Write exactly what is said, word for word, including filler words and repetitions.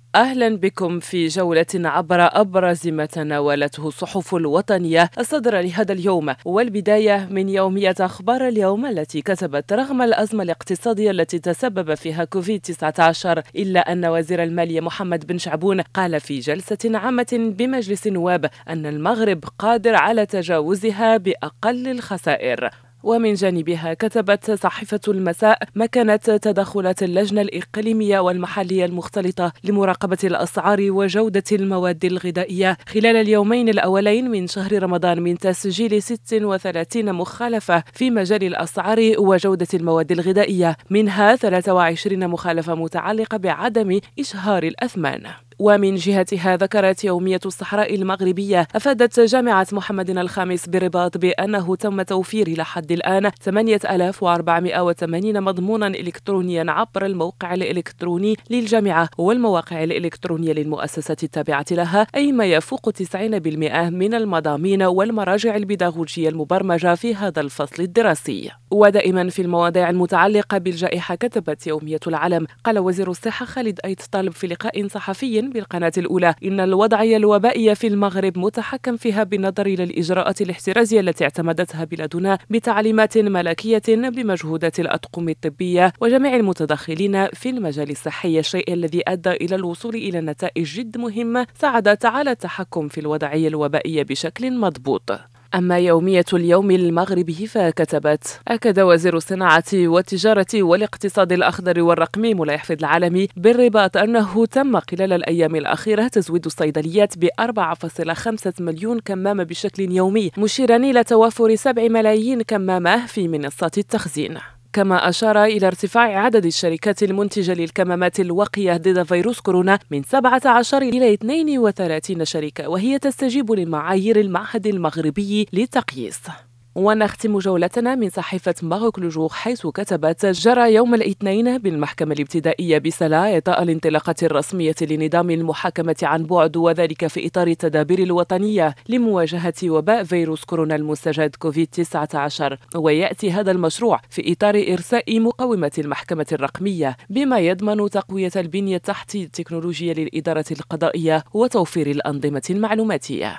أهلا بكم في جولة عبر أبرز ما تناولته الصحف الوطنية الصادرة لهذا اليوم، والبداية من يومية أخبار اليوم التي كتبت: رغم الأزمة الاقتصادية التي تسبب فيها كوفيد تسعة عشر، إلا أن وزير المالية محمد بن شعبون قال في جلسة عامة بمجلس النواب أن المغرب قادر على تجاوزها بأقل الخسائر. ومن جانبها كتبت صحيفة المساء: مكنة تدخلات اللجنة الإقليمية والمحلية المختلطة لمراقبة الأسعار وجودة المواد الغذائية خلال اليومين الأولين من شهر رمضان من تسجيل ستة وثلاثين مخالفة في مجال الأسعار وجودة المواد الغذائية، منها ثلاثة وعشرين مخالفة متعلقة بعدم إشهار الأثمان. ومن جهتها ذكرت يومية الصحراء المغربية: أفادت جامعة محمد الخامس بالرباط بأنه تم توفير إلى حد الآن ثمانية آلاف وأربعمائة وثمانين مضمونا إلكترونيا عبر الموقع الإلكتروني للجامعة والمواقع الإلكترونية للمؤسسات التابعة لها، أي ما يفوق تسعين بالمئة من المضامين والمراجع البيداغوجية المبرمجة في هذا الفصل الدراسي. ودائما في المواضيع المتعلقة بالجائحة كتبت يومية العلم: قال وزير الصحة خالد أيت طالب في لقاء صحفي بالقناة الأولى إن الوضعية الوبائية في المغرب متحكم فيها بالنظر إلى الإجراءات الاحترازية التي اعتمدتها بلادنا بتعليمات ملكية بمجهودات الأطقم الطبية وجميع المتدخلين في المجال الصحي، الشيء الذي أدى إلى الوصول إلى نتائج جد مهمة ساعدت على التحكم في الوضعية الوبائية بشكل مضبوط. أما يومية اليوم المغربي فكتبت: أكد وزير الصناعة والتجارة والاقتصاد الأخضر والرقمي مولاي حفيظ العالمي بالرباط أنه تم خلال الأيام الأخيرة تزويد الصيدليات ب أربعة فاصلة خمسة مليون كمامة بشكل يومي، مشيرا إلى توافر سبع ملايين كمامة في منصات التخزين. كما أشار إلى ارتفاع عدد الشركات المنتجة للكمامات الوقية ضد فيروس كورونا من سبعة عشر إلى اثنين وثلاثين شركة، وهي تستجيب لمعايير المعهد المغربي للتقييس. ونختم جولتنا من صحيفة ماروك لوجور حيث كتبت: جرى يوم الاثنين بالمحكمة الابتدائية بسلا إعطاء الانطلاقة الرسمية لنظام المحاكمة عن بعد، وذلك في إطار التدابير الوطنية لمواجهة وباء فيروس كورونا المستجد كوفيد تسعة عشر. ويأتي هذا المشروع في إطار إرساء مقومة المحكمة الرقمية بما يضمن تقوية البنية التحتية التكنولوجية للإدارة القضائية وتوفير الأنظمة المعلوماتية.